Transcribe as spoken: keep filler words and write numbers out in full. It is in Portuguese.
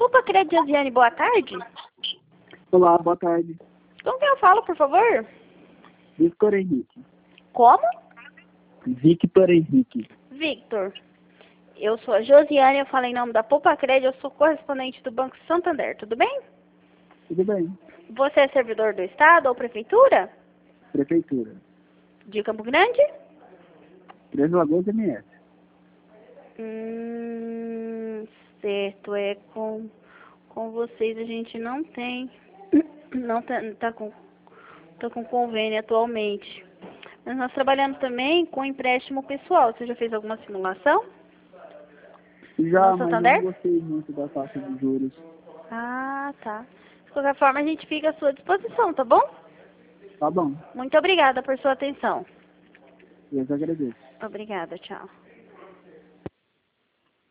Poupa Crédito Josiane, boa tarde. Olá, boa tarde. Com quem eu falo, por favor? Victor Henrique. Como? Victor Henrique. Victor. Eu sou a Josiane, eu falo em nome da Poupa Crédito, eu sou correspondente do Banco Santander, tudo bem? Tudo bem. Você é servidor do Estado ou Prefeitura? Prefeitura. De Campo Grande? Três Lagoas M S. Hum, certo, é com, com vocês a gente não tem, não tá, tá com, tá com convênio atualmente. Mas nós trabalhamos também com empréstimo pessoal. Você já fez alguma simulação? Já, No mas eu Santander? não gostei muito da taxa de juros. Ah, tá. De qualquer forma, a gente fica à sua disposição, tá bom? Tá bom. Muito obrigada por sua atenção. Eu agradeço. Obrigada, tchau.